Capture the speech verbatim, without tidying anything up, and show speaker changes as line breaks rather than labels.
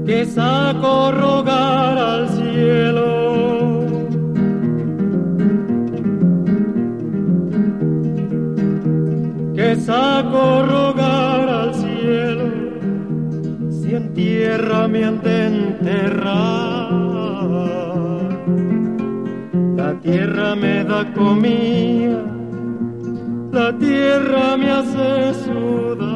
que saco rogar al cielo. Que saco rogar al cielo, si en tierra me han de enterrar. La tierra me da comida, la tierra me hace sudar.